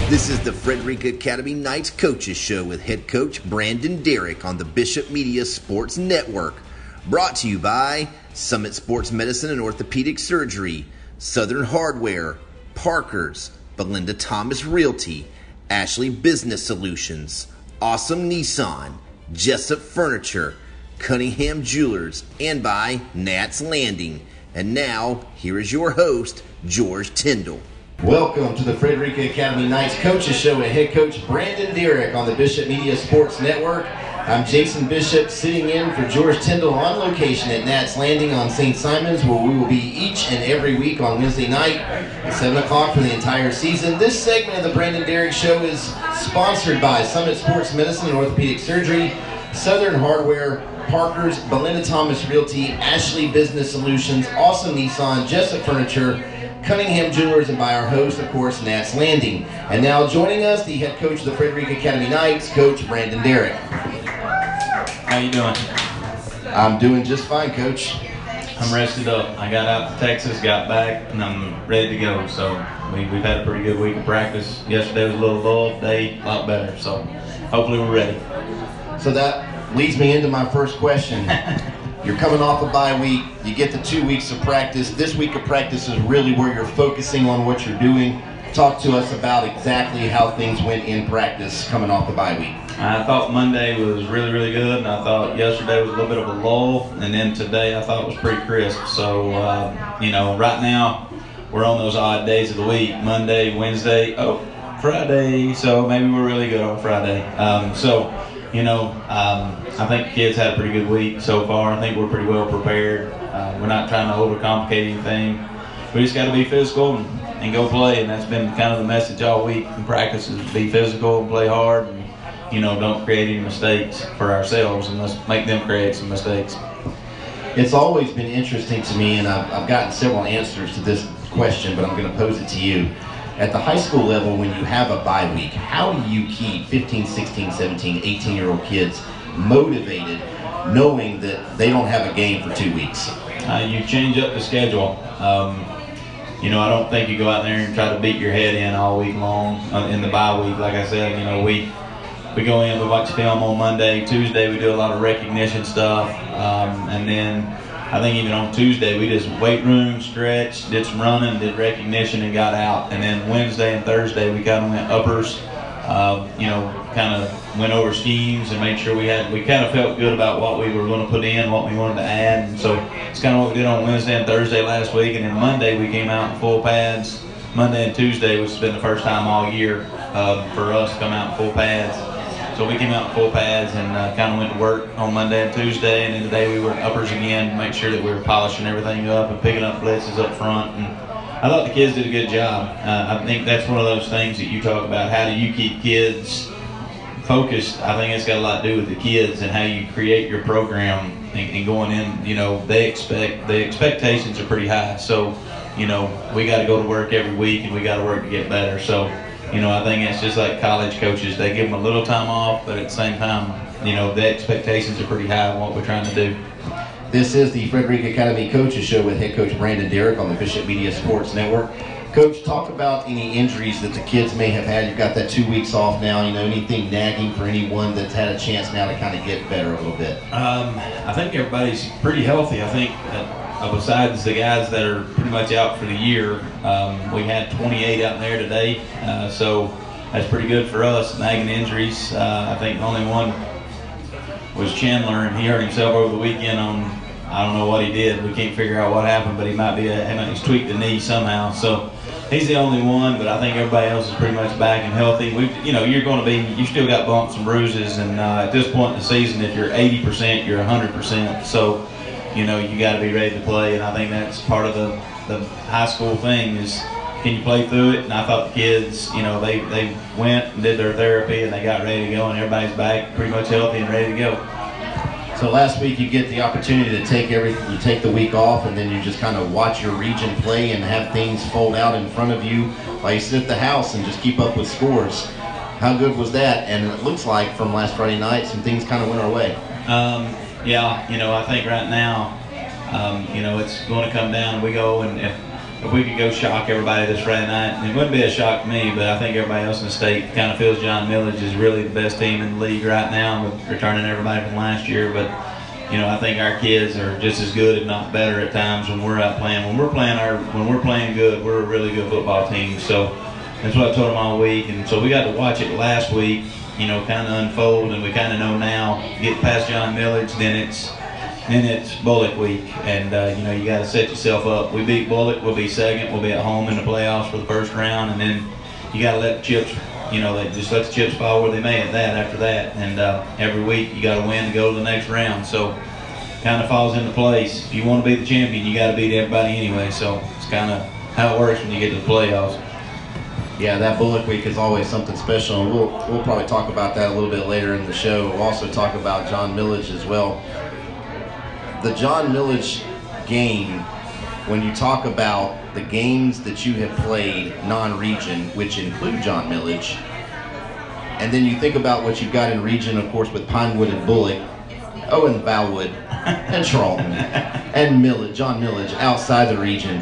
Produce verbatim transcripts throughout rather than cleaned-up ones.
This is the Frederica Academy Knights Coaches Show with head coach Brandon Derrick on the Bishop Media Sports Network. Brought to you by Summit Sports Medicine and Orthopedic Surgery, Southern Hardware, Parker's, Belinda Thomas Realty, Ashley Business Solutions, Awesome Nissan, Jessup Furniture, Cunningham Jewelers, and by Nats Landing. And now, here is your host, George Tyndall. Welcome to the Frederica Academy Knights Coaches Show with head coach Brandon Derrick on the Bishop Media Sports Network. I'm Jason Bishop, sitting in for George Tyndall on location at Nats Landing on Saint Simons, where we will be each and every week on Wednesday night at seven o'clock for the entire season. This segment of the Brandon Derrick Show is sponsored by Summit Sports Medicine and Orthopedic Surgery, Southern Hardware, Parker's, Belinda Thomas Realty, Ashley Business Solutions, Awesome Nissan, Jessup Furniture, Cunningham Jewelers, and by our host, of course, Nats Landing. And now joining us, the head coach of the Frederica Academy Knights, Coach Brandon Derrick. How you doing? I'm doing just fine, Coach. I'm rested up. I got out to Texas, got back, and I'm ready to go. So we, we've had a pretty good week of practice. Yesterday was a little lull, today a lot better. So hopefully we're ready. So that leads me into my first question. You're coming off a bye week, you get the two weeks of practice. This week of practice is really where you're focusing on what you're doing. Talk to us about exactly how things went in practice coming off the bye week. I thought Monday was really, really good, and I thought yesterday was a little bit of a lull, and then today I thought it was pretty crisp. So, uh, you know, right now we're on those odd days of the week, Monday, Wednesday, oh, Friday, so maybe we're really good on Friday. Um, so, you know, um, I think the kids had a pretty good week so far. I think we're pretty well prepared. Uh, we're not trying to overcomplicate anything. We just got to be physical and, and go play, and that's been kind of the message all week in practice is be physical and play hard and, you know, don't create any mistakes for ourselves and let's make them create some mistakes. It's always been interesting to me, and I've, I've gotten several answers to this question, but I'm going to pose it to you. At the high school level, when you have a bye week, how do you keep fifteen, sixteen, seventeen, eighteen-year-old kids motivated knowing that they don't have a game for two weeks? Uh, you change up the schedule. Um, you know, I don't think you go out there and try to beat your head in all week long uh, in the bye week. Like I said, you know, we we go in, we watch film on Monday. Tuesday, we do a lot of recognition stuff. Um, and then I think even on Tuesday, we just weight room, stretched, did some running, did recognition, and got out. And then Wednesday and Thursday, we kind of went uppers, uh, you know, kind of went over schemes and made sure we had, we kind of felt good about what we were going to put in, what we wanted to add. And so it's kind of what we did on Wednesday and Thursday last week. And then Monday, we came out in full pads. Monday and Tuesday, which has been the first time all year uh, for us to come out in full pads. So we came out in full pads and uh, kind of went to work on Monday and Tuesday, and then today we were uppers again to make sure that we were polishing everything up and picking up blitzes up front. And I thought the kids did a good job. Uh, I think that's one of those things that you talk about. How do you keep kids focused? I think it's got a lot to do with the kids and how you create your program and, and going in. You know, they expect the expectations are pretty high. So, you know, we got to go to work every week and we got to work to get better. So, you know, I think it's just like college coaches. They give them a little time off, but at the same time, you know, the expectations are pretty high on what we're trying to do. This is the Frederica Academy Coaches Show with head coach Brandon Derrick on the Bishop Media Sports Network. Coach, talk about any injuries that the kids may have had. You've got that two weeks off now. You know, anything nagging for anyone that's had a chance now to kind of get better a little bit? Um, I think everybody's pretty healthy. I think that Uh, besides the guys that are pretty much out for the year, um, we had twenty-eight out there today, uh, so that's pretty good for us. Nagging injuries, uh, I think the only one was Chandler, and he hurt himself over the weekend on, I don't know what he did. We can't figure out what happened, but he might be, a, he's tweaked the knee somehow. So he's the only one, but I think everybody else is pretty much back and healthy. We, you know, you're going to be, you still got bumps and bruises, and uh, at this point in the season, if you're eighty percent, you're one hundred percent. So, you know, you got to be ready to play, and I think that's part of the, the high school thing is can you play through it? And I thought the kids, you know, they, they went and did their therapy, and they got ready to go, and everybody's back pretty much healthy and ready to go. So last week you get the opportunity to take every, you take the week off, and then you just kind of watch your region play and have things fold out in front of you while you sit at the house and just keep up with scores. How good was that? And it looks like from last Friday night, some things kind of went our way. Um, Yeah, you know, I think right now, um, you know, it's going to come down. We go and if if we could go shock everybody this Friday night, and it wouldn't be a shock to me, but I think everybody else in the state kind of feels John Millage is really the best team in the league right now, with returning everybody from last year. But you know, I think our kids are just as good, if not better, at times when we're out playing. When we're playing our, when we're playing good, we're a really good football team. So that's what I told them all week, and so we got to watch it last week, you know, kind of unfold, and we kind of know now. Get past John Millage, then it's then it's Bullock week, and uh, you know, you got to set yourself up. We beat Bullock, we'll be second, we'll be at home in the playoffs for the first round, and then you got to let the chips, you know, they just let the chips fall where they may at that after that. And uh, every week you got to win to go to the next round. So kind of falls into place. If you want to be the champion, you got to beat everybody anyway. So it's kind of how it works when you get to the playoffs. Yeah, that Bullock week is always something special, and we'll we'll probably talk about that a little bit later in the show. We'll also talk about John Millage as well. The John Millage game, when you talk about the games that you have played non-region, which include John Millage, and then you think about what you've got in region, of course, with Pinewood and Bullock, oh, and Valwood, and Charlton, and Millage, John Millage outside the region.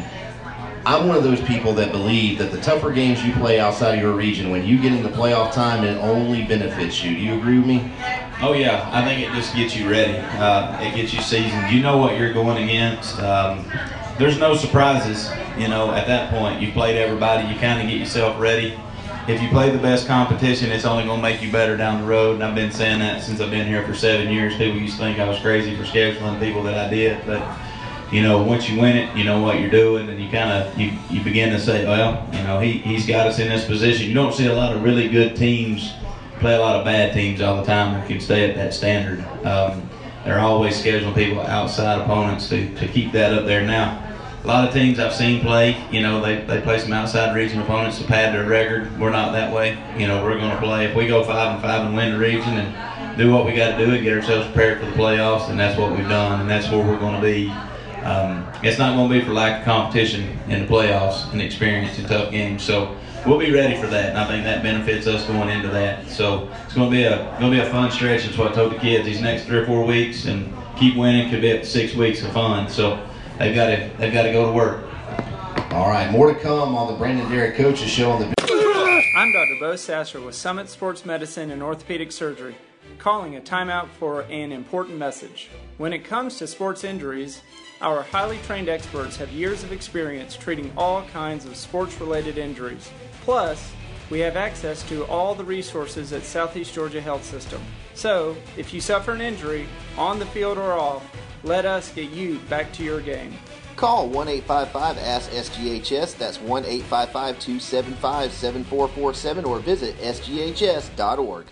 I'm one of those people that believe that the tougher games you play outside of your region, when you get into playoff time, it only benefits you. Do you agree with me? Oh yeah, I think it just gets you ready. Uh, it gets you seasoned. You know what you're going against. Um, there's no surprises, you know, at that point. You played everybody. You kind of get yourself ready. If you play the best competition, it's only going to make you better down the road. And I've been saying that since I've been here for seven years. People used to think I was crazy for scheduling people that I did, but you know, once you win it, you know what you're doing, and you kind of you, you begin to say, well, you know, he he's got us in this position. You don't see a lot of really good teams play a lot of bad teams all the time that can stay at that standard. Um, they're always scheduling people outside opponents to, to keep that up there. Now, a lot of teams I've seen play, you know, they, they play some outside region opponents to pad their record. We're not that way. You know, we're going to play, if we go five and five and win the region and do what we got to do and get ourselves prepared for the playoffs, and that's what we've done, and that's where we're going to be. Um, it's not going to be for lack of competition in the playoffs and experience in tough games. So we'll be ready for that, and I think that benefits us going into that. So it's going to be a going to be a fun stretch. That's what I told the kids these next three or four weeks, and keep winning could be up to six weeks of fun. So they've got to they've got to go to work. All right, more to come on the Brandon Derrick Coaches Show on the. I'm Doctor Bo Sasser with Summit Sports Medicine and Orthopedic Surgery, calling a timeout for an important message. When it comes to sports injuries, our highly trained experts have years of experience treating all kinds of sports-related injuries. Plus, we have access to all the resources at Southeast Georgia Health System. So, if you suffer an injury, on the field or off, let us get you back to your game. Call one eight five five ask S G H S, that's one eight five five, two seven five, seven four four seven, or visit S G H S dot org.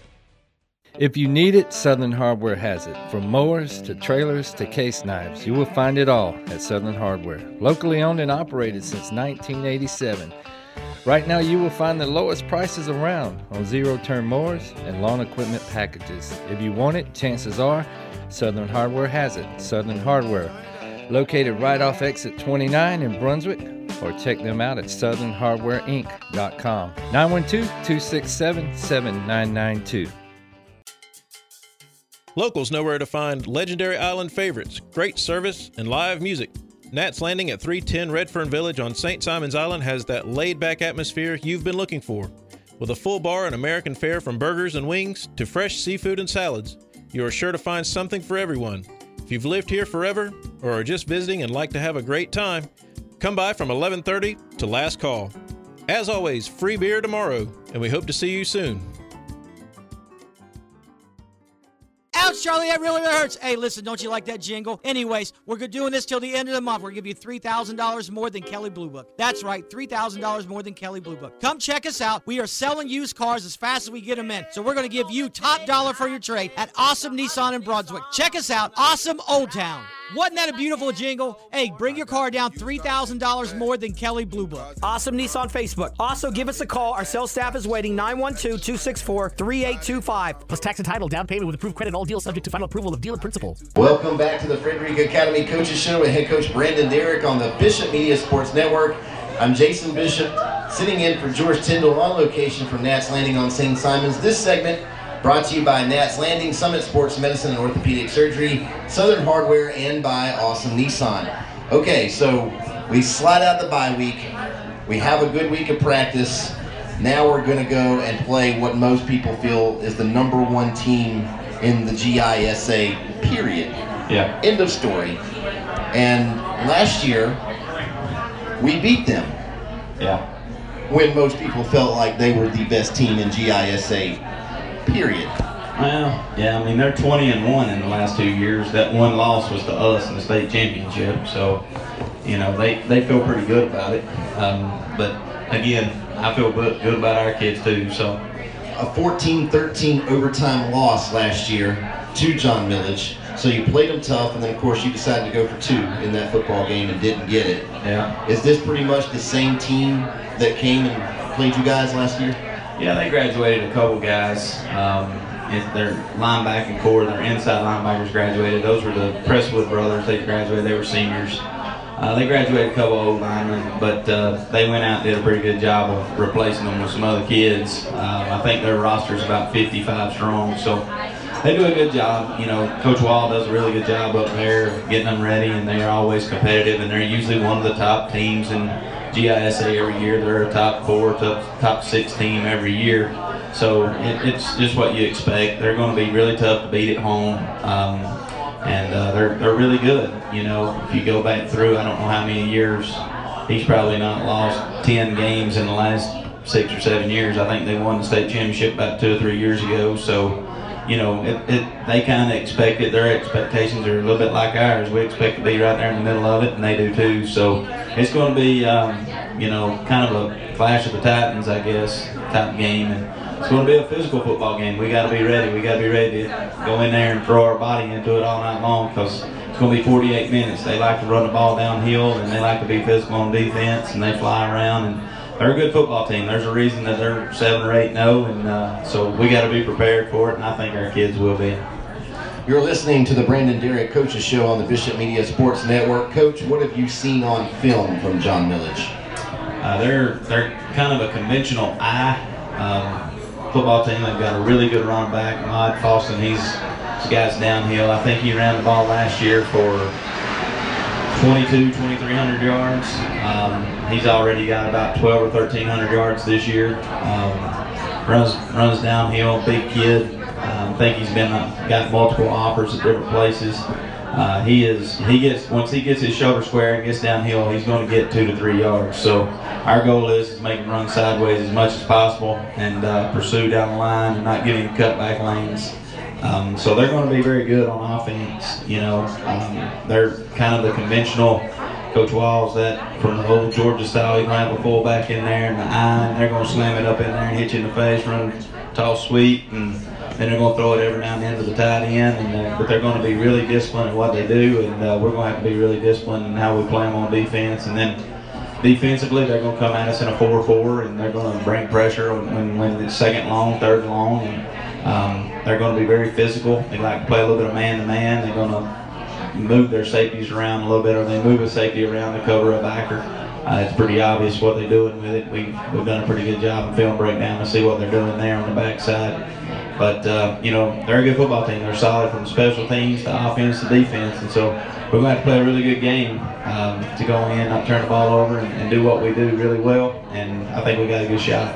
If you need it, Southern Hardware has it. From mowers to trailers to case knives, you will find it all at Southern Hardware. Locally owned and operated since nineteen eighty-seven. Right now you will find the lowest prices around on zero-turn mowers and lawn equipment packages. If you want it, chances are Southern Hardware has it. Southern Hardware, located right off exit twenty-nine in Brunswick, or check them out at southern hardware inc dot com. nine one two, two six seven, seven nine nine two. Locals know where to find legendary island favorites, great service, and live music. Nat's Landing at three ten Redfern Village on Saint Simon's Island has that laid-back atmosphere you've been looking for. With a full bar and American fare from burgers and wings to fresh seafood and salads, you are sure to find something for everyone. If you've lived here forever or are just visiting and like to have a great time, come by from eleven thirty to last call. As always, free beer tomorrow, and we hope to see you soon. Ouch, Charlie, that really, really hurts. Hey, listen, don't you like that jingle? Anyways, we're doing this till the end of the month. We're going to give you three thousand dollars more than Kelley Blue Book. That's right, three thousand dollars more than Kelley Blue Book. Come check us out. We are selling used cars as fast as we get them in. So we're going to give you top dollar for your trade at Awesome Nissan in Brunswick. Check us out, Awesome Old Town. Wasn't that a beautiful jingle? Hey, bring your car down three thousand dollars more than Kelley Blue Book. Awesome Nissan Facebook. Also, give us a call. Our sales staff is waiting, nine one two, two six four, three eight two five. Plus tax and title, down payment with approved credit, all deals subject to final approval of dealer principal. Welcome back to the Frederica Academy Coaches Show with head coach Brandon Derrick on the Bishop Media Sports Network. I'm Jason Bishop, sitting in for George Tyndall on location from Nat's Landing on Saint Simon's. This segment brought to you by Nat's Landing, Summit Sports Medicine and Orthopedic Surgery, Southern Hardware, and by Awesome Nissan. Okay, so we slide out the bye week. We have a good week of practice. Now we're going to go and play what most people feel is the number one team in the G I S A, period. Yeah. End of story. And last year, we beat them. Yeah. When most people felt like they were the best team in G I S A, period. Well, yeah, I mean, they're twenty and one in the last two years. That one loss was to us in the state championship. So, you know, they, they feel pretty good about it. Um, but, again, I feel good, good about our kids, too. So, a fourteen thirteen overtime loss last year to John Millage. So you played them tough, and then, of course, you decided to go for two in that football game and didn't get it. Yeah. Is this pretty much the same team that came and played you guys last year? Yeah, they graduated a couple guys. Um, it, their linebacking core, their inside linebackers graduated. Those were the Presswood brothers. They graduated. They were seniors. Uh, they graduated a couple of old linemen, but uh, they went out and did a pretty good job of replacing them with some other kids. Um, I think their roster is about fifty-five strong, so they do a good job. You know, Coach Wall does a really good job up there getting them ready, and they are always competitive, and they're usually one of the top teams in G I S A every year. They're a top four, top, top six team every year. So it, it's just what you expect. They're going to be really tough to beat at home. Um, and uh, they're, they're really good. You know, if you go back through, I don't know how many years, he's probably not lost ten games in the last six or seven years. I think they won the state championship about two or three years ago. So, you know, it, it, they kind of expect it. Their expectations are a little bit like ours. We expect to be right there in the middle of it, and they do too. So it's going to be, um, you know, kind of a clash of the Titans, I guess, type game. And it's going to be a physical football game. We got to be ready. We got to be ready to go in there and throw our body into it all night long, because it's going to be forty-eight minutes. They like to run the ball downhill, and they like to be physical on defense, and they fly around. And they're a good football team. There's a reason that they're seven or eight and oh, and uh, so we got to be prepared for it, and I think our kids will be. You're listening to the Brandon Derrick Coaches Show on the Bishop Media Sports Network. Coach, what have you seen on film from John Millage? Uh, they're they're kind of a conventional I um, football team. They've got a really good running back, Maude Faustin. He's this guy's downhill. I think he ran the ball last year for twenty-two, twenty-three hundred yards. Um, he's already got about twelve or thirteen hundred yards this year. Um, runs runs downhill, big kid. I um, think he's been uh, got multiple offers at different places. Uh, he is he gets once he gets his shoulder square and gets downhill, he's going to get two to three yards. So our goal is to make him run sideways as much as possible and uh, pursue down the line and not get him cutback lanes. Um, so they're going to be very good on offense. You know, um, they're kind of the conventional Coach Walls that from the old Georgia style. He's going to have a fullback in there and the eye, and they're going to slam it up in there and hit you in the face, run toss sweep, and then they're going to throw it every now and then to the tight end. And uh, but they're going to be really disciplined in what they do, and uh, we're going to have to be really disciplined in how we play them on defense. And then defensively, they're going to come at us in a four four, and they're going to bring pressure when, when it's second long, third long. And, um, they're going to be very physical. They like to play a little bit of man-to-man. They're going to move their safeties around a little bit, or they move a safety around to cover a backer. Uh, it's pretty obvious what they're doing with it. We, we've done a pretty good job in film breakdown to see what they're doing there on the backside. But, uh, you know, they're a good football team. They're solid from special teams to offense to defense. And so we're going to have to play a really good game um, to go in, not turn the ball over, and, and do what we do really well. And I think we got a good shot.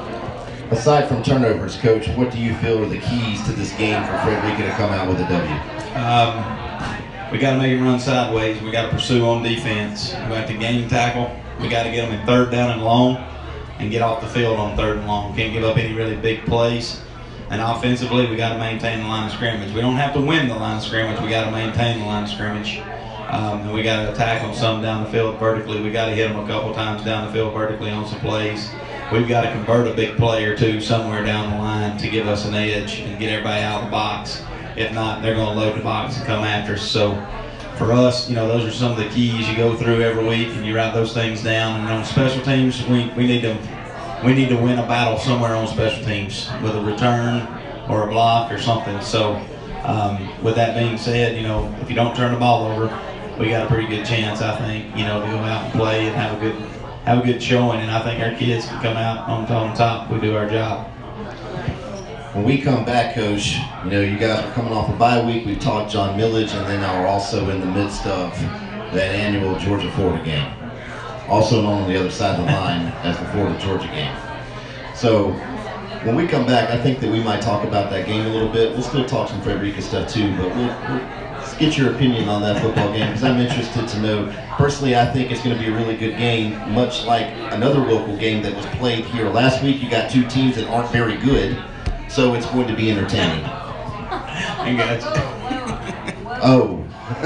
Aside from turnovers, Coach, what do you feel are the keys to this game for Frederica to come out with a W? Um, we got to make him run sideways. We got to pursue on defense. We got to game tackle. We got to get them in third down and long and get off the field on third and long. Can't give up any really big plays. And offensively, we got to maintain the line of scrimmage. We don't have to win the line of scrimmage. We got to maintain the line of scrimmage. Um, and we got to attack them some down the field vertically. We got to hit them a couple times down the field vertically on some plays. We've got to convert a big play or two somewhere down the line to give us an edge and get everybody out of the box. If not, they're going to load the box and come after us. So for us, you know, those are some of the keys you go through every week, and you write those things down. And on special teams, we, we need to we need to win a battle somewhere on special teams with a return or a block or something. So um, with that being said, you know, if you don't turn the ball over, we got a pretty good chance, I think, you know, to go out and play and have a good have a good showing, and I think our kids can come out on, on top if we do our job. When we come back, Coach, you know, you guys are coming off a bye week. We've talked John Millage, and then now we're also in the midst of that annual Georgia-Florida game. also known on the other side of the line as the Florida-Georgia game. So when we come back, I think that we might talk about that game a little bit. We'll still talk some Frederica stuff too, but we'll, we'll let's get your opinion on that football game, because I'm interested to know. Personally, I think it's going to be a really good game, much like another local game that was played here last week. You got two teams that aren't very good, so it's going to be entertaining. I got you. Oh.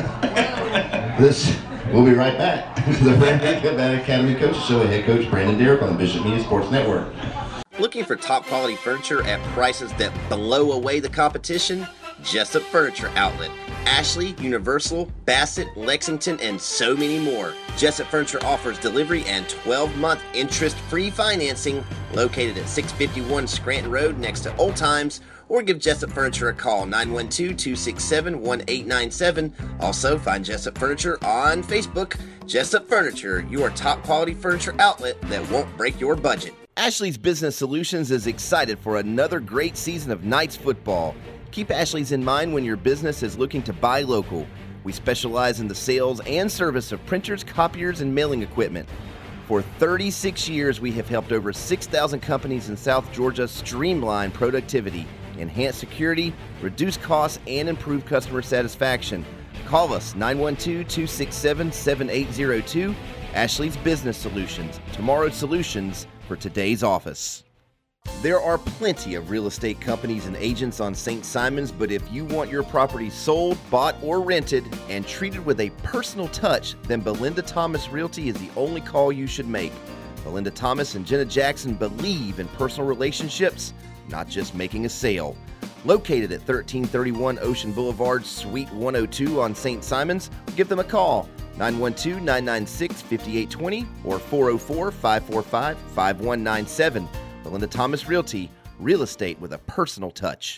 This, we'll be right back to the Frederica Academy Coaches Show with head coach Brandon Derrick on the Bishop Media Sports Network. Looking for top quality furniture at prices that blow away the competition? Jessup Furniture Outlet. Ashley, Universal, Bassett, Lexington, and so many more. Jessup Furniture offers delivery and twelve month interest-free financing located at six fifty-one Scranton Road next to Old Times, or give Jessup Furniture a call, nine one two, two six seven, one eight nine seven. Also, find Jessup Furniture on Facebook. Jessup Furniture, your top quality furniture outlet that won't break your budget. Ashley's Business Solutions is excited for another great season of Knights football. Keep Ashley's in mind when your business is looking to buy local. We specialize in the sales and service of printers, copiers, and mailing equipment. For thirty-six years, we have helped over six thousand companies in South Georgia streamline productivity, enhance security, reduce costs, and improve customer satisfaction. Call us nine one two, two six seven, seven eight zero two. Ashley's Business Solutions, tomorrow's solutions for today's office. There are plenty of real estate companies and agents on Saint Simons, but if you want your property sold, bought, or rented and treated with a personal touch, then Belinda Thomas Realty is the only call you should make. Belinda Thomas and Jenna Jackson believe in personal relationships, not just making a sale. Located at thirteen thirty-one Ocean Boulevard, Suite one oh two on Saint Simons, give them a call, nine one two, nine nine six, five eight two zero or four oh four, five four five, five one nine seven. Belinda Thomas Realty, real estate with a personal touch.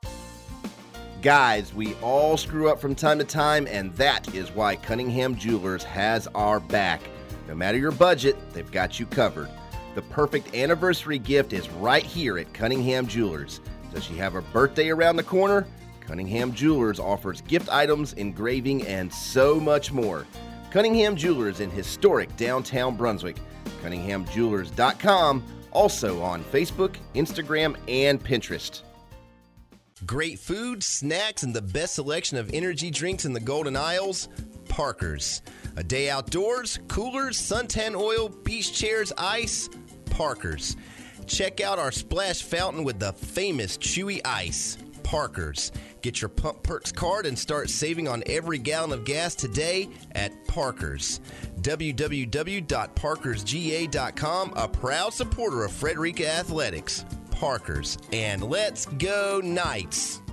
Guys, we all screw up from time to time, and that is why Cunningham Jewelers has our back. No matter your budget, they've got you covered. The perfect anniversary gift is right here at Cunningham Jewelers. Does she have her birthday around the corner? Cunningham Jewelers offers gift items, engraving, and so much more. Cunningham Jewelers in historic downtown Brunswick. Cunningham Jewelers dot com. Also on Facebook, Instagram, and Pinterest. Great food, snacks, and the best selection of energy drinks in the Golden Isles? Parker's. A day outdoors, coolers, suntan oil, beach chairs, ice? Parker's. Check out our splash fountain with the famous chewy ice. Parker's. Get your Pump Perks card and start saving on every gallon of gas today at Parker's. w w w dot parkers g a dot com, a proud supporter of Frederica Athletics. Parker's. And let's go Knights!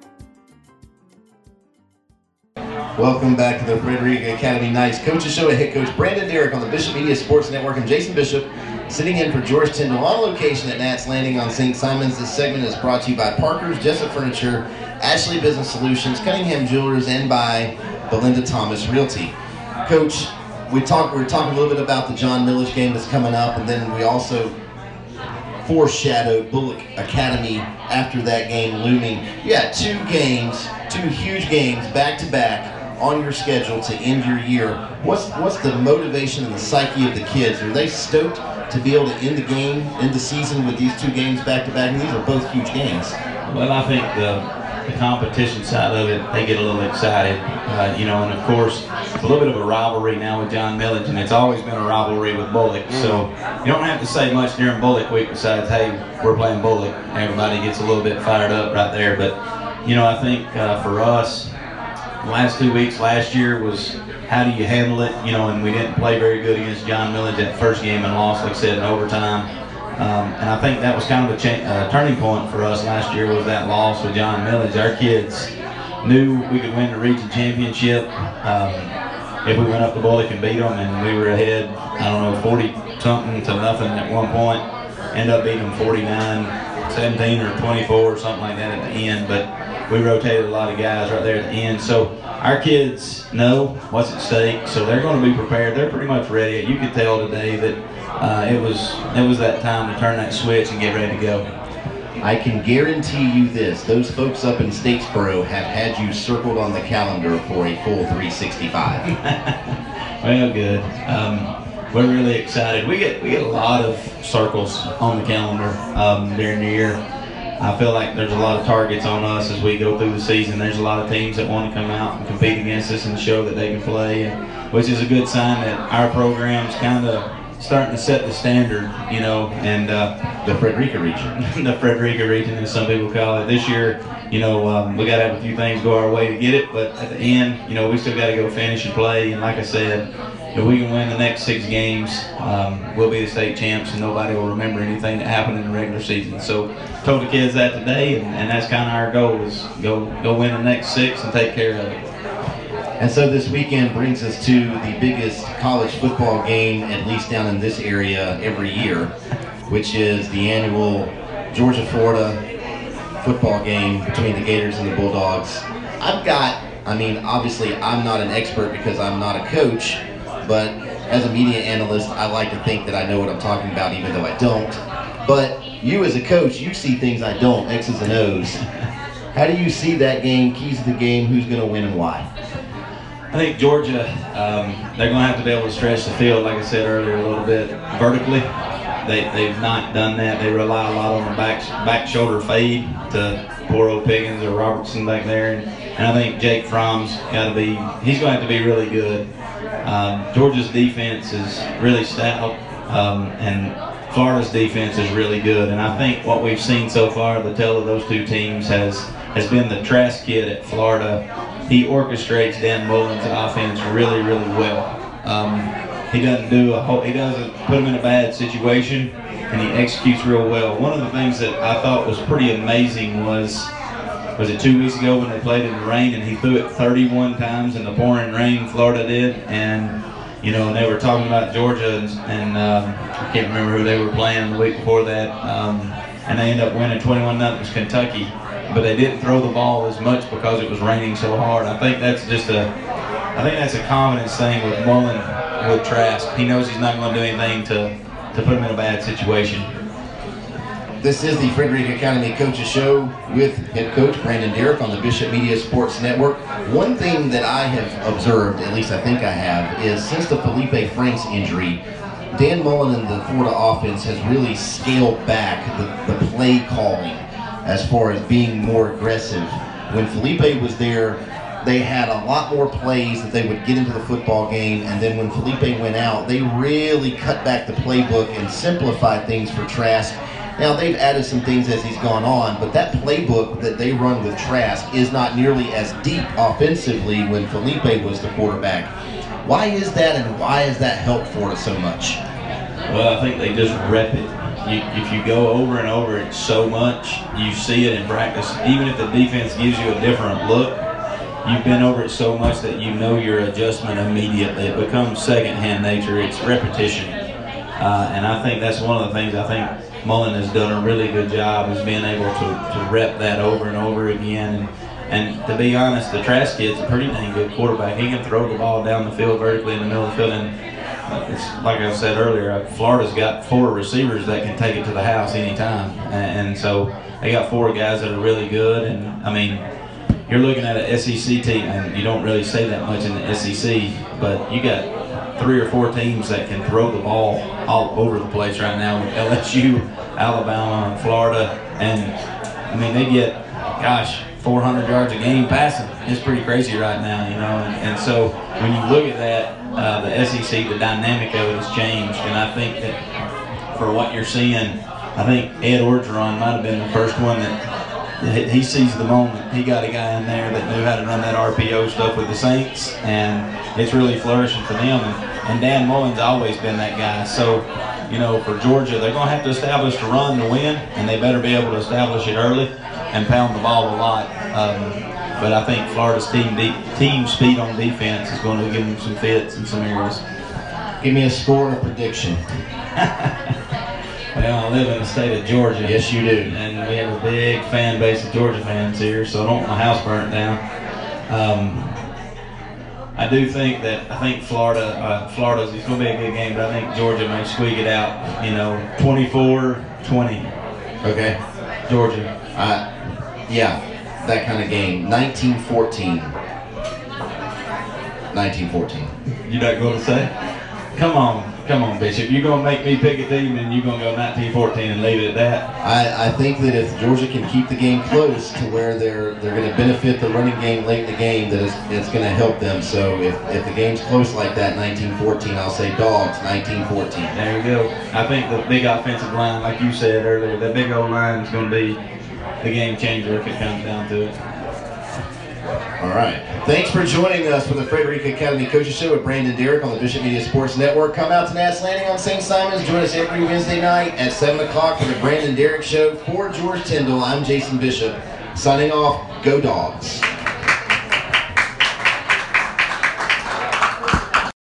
Welcome back to the Frederica Academy Knights Coaches Show. Head coach Brandon Derrick on the Bishop Media Sports Network, and Jason Bishop sitting in for George Tyndall on location at Nats Landing on Saint Simons. This segment is brought to you by Parker's, Jessup Furniture, Ashley Business Solutions, Cunningham Jewelers, and by Belinda Thomas Realty. Coach, we talked. We were talking a little bit about the John Milledge game that's coming up, and then we also foreshadowed Bullock Academy after that game looming. You had two games, two huge games back to back on your schedule to end your year. What's what's the motivation and the psyche of the kids? Are they stoked to be able to end the game, end the season with these two games back to back? And these are both huge games. Well, I think the the competition side of it, they get a little excited, uh, you know, and of course, it's a little bit of a rivalry now with John Milledge, and it's always been a rivalry with Bullock. Mm. So you don't have to say much during Bullock week besides, hey, we're playing Bullock. Everybody gets a little bit fired up right there. But, you know, I think uh, for us, the last two weeks last year was how do you handle it, you know, and we didn't play very good against John Milledge that first game and lost, like I said, in overtime. Um, and I think that was kind of a cha- uh, turning point for us last year, was that loss with John Milledge. Our kids knew we could win the region championship um, if we went up to Bullock and beat them, and we were ahead, I don't know, forty-something to nothing at one point. Ended up beating them forty-nine seventeen or twenty-four or something like that at the end, but we rotated a lot of guys right there at the end. So our kids know what's at stake, so they're going to be prepared. They're pretty much ready. You could tell today that Uh, it was it was that time to turn that switch and get ready to go. I can guarantee you this, those folks up in Statesboro have had you circled on the calendar for a full three sixty-five. Well, good. Um, we're really excited. We get we get a lot of circles on the calendar um, during the year. I feel like there's a lot of targets on us as we go through the season. There's a lot of teams that want to come out and compete against us and show that they can play, and, which is a good sign that our program's kind of starting to set the standard, you know, and uh, the Frederica region. the Frederica region, as some people call it. This year, you know, um, we got to have a few things go our way to get it, but at the end, you know, we still got to go finish and play. And like I said, if we can win the next six games, um, we'll be the state champs, and nobody will remember anything that happened in the regular season. So, told the kids that today, and, and that's kind of our goal: is go go win the next six and take care of it. And so this weekend brings us to the biggest college football game, at least down in this area, every year, which is the annual Georgia-Florida football game between the Gators and the Bulldogs. I've got, I mean, obviously I'm not an expert because I'm not a coach, but as a media analyst, I like to think that I know what I'm talking about, even though I don't. But you as a coach, you see things I don't, X's and O's. How do you see that game, keys to the game, who's going to win and why? I think Georgia, um, they're going to have to be able to stretch the field, like I said earlier, a little bit vertically. They, they've not done that. They rely a lot on the back back shoulder fade to poor old Pickens or Robertson back there. And, and I think Jake Fromm's got to be, he's going to have to be really good. Um, Georgia's defense is really stout, um, and Florida's defense is really good. And I think what we've seen so far, the tale of those two teams has, has been the Trask kid at Florida. He orchestrates Dan Mullen's offense really, really well. Um, he doesn't do a whole, he doesn't put him in a bad situation, and he executes real well. One of the things that I thought was pretty amazing was, was it two weeks ago when they played in the rain, and he threw it thirty-one times in the pouring rain, Florida did, and you know, and they were talking about Georgia, and, and um, I can't remember who they were playing the week before that, um, and they ended up winning twenty-one nothing Kentucky. But they didn't throw the ball as much because it was raining so hard. I think that's just a, I think that's a confidence thing with Mullen, with Trask. He knows he's not going to do anything to, to put him in a bad situation. This is the Frederica Academy Coaches Show with head coach Brandon Derrick on the Bishop Media Sports Network. One thing that I have observed, at least I think I have, is since the Felipe Franks injury, Dan Mullen and the Florida offense has really scaled back the, the play calling, as far as being more aggressive. When Felipe was there, they had a lot more plays that they would get into the football game, and then when Felipe went out, they really cut back the playbook and simplified things for Trask. Now, they've added some things as he's gone on, but that playbook that they run with Trask is not nearly as deep offensively when Felipe was the quarterback. Why is that, and why has that helped Florida so much? Well, I think they just rep it. You, if you go over and over it so much, you see it in practice. Even if the defense gives you a different look, you've been over it so much that you know your adjustment immediately. It becomes second-hand nature. It's repetition. Uh, and I think that's one of the things I think Mullen has done a really good job, is being able to, to rep that over and over again. And, and to be honest, the Trask kid's a pretty dang good quarterback. He can throw the ball down the field vertically in the middle of the field. And it's, like I said earlier, Florida's got four receivers that can take it to the house anytime. And, and so they got four guys that are really good. And, I mean, you're looking at an S E C team, and you don't really say that much in the S E C, but you got three or four teams that can throw the ball all over the place right now with L S U, Alabama, and Florida. And, I mean, they get, gosh, four hundred yards a game passing. It's pretty crazy right now, you know. And, and so when you look at that, uh, the S E C, the dynamic of it has changed. And I think that for what you're seeing, I think Ed Orgeron might have been the first one that he sees the moment. He got a guy in there that knew how to run that R P O stuff with the Saints, and it's really flourishing for them. And, and Dan Mullen's always been that guy. So, you know, for Georgia, they're going to have to establish the run to win, and they better be able to establish it early and pound the ball a lot. Um, but I think Florida's team de- team speed on defense is going to give them some fits in some areas. Give me a score and a prediction. Well, I live in the state of Georgia. Yes, you do. And we have a big fan base of Georgia fans here, so I don't want my house burnt down. Um, I do think that, I think Florida, uh, Florida's, it's going to be a good game, but I think Georgia may squeak it out, you know, twenty-four twenty. Okay. Georgia. Uh, yeah, that kind of game. nineteen fourteen. nineteen fourteen. You not going to say? Come on. Come on, Bishop. You're going to make me pick a team and you're going to go nineteen fourteen and leave it at that? I, I think that if Georgia can keep the game close to where they're they're going to benefit the running game late in the game, that it's, it's going to help them. So if, if the game's close like that, nineteen fourteen, I'll say Dogs, nineteen fourteen. There you go. I think the big offensive line, like you said earlier, that big old line is going to be the game changer if it comes down to it. All right. Thanks for joining us for the Frederica Academy Coaches Show with Brandon Derrick on the Bishop Media Sports Network. Come out to Nats Landing on Saint Simons. Join us every Wednesday night at seven o'clock for the Brandon Derrick Show. For George Tyndall, I'm Jason Bishop. Signing off, go Dogs.